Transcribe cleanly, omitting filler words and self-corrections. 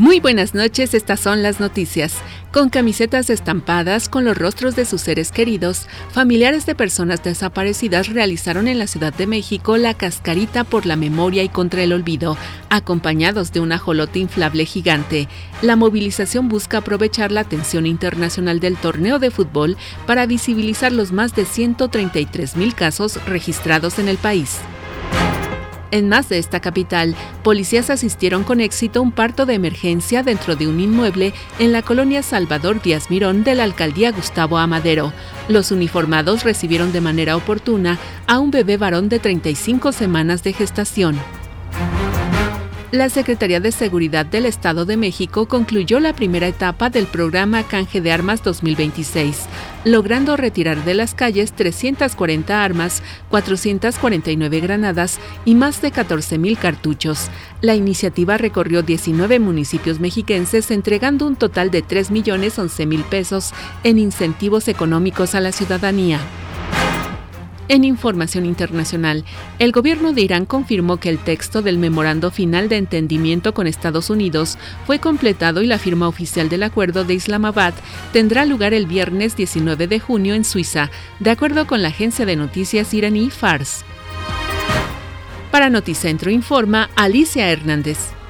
Muy buenas noches, estas son las noticias. Con camisetas estampadas con los rostros de sus seres queridos, familiares de personas desaparecidas realizaron en la Ciudad de México la cascarita por la memoria y contra el olvido, acompañados de un ajolote inflable gigante. La movilización busca aprovechar la atención internacional del torneo de fútbol para visibilizar los más de 133,000 casos registrados en el país. En más de esta capital, policías asistieron con éxito a un parto de emergencia dentro de un inmueble en la colonia Salvador Díaz Mirón de la alcaldía Gustavo Amadero. Los uniformados recibieron de manera oportuna a un bebé varón de 35 semanas de gestación. La Secretaría de Seguridad del Estado de México concluyó la primera etapa del programa Canje de Armas 2026, logrando retirar de las calles 340 armas, 449 granadas y más de 14,000 cartuchos. La iniciativa recorrió 19 municipios mexiquenses, entregando un total de 3,011,000 pesos en incentivos económicos a la ciudadanía. En información internacional, el gobierno de Irán confirmó que el texto del memorando final de entendimiento con Estados Unidos fue completado y la firma oficial del acuerdo de Islamabad tendrá lugar el viernes 19 de junio en Suiza, de acuerdo con la agencia de noticias iraní Fars. Para Noticentro informa Alicia Hernández.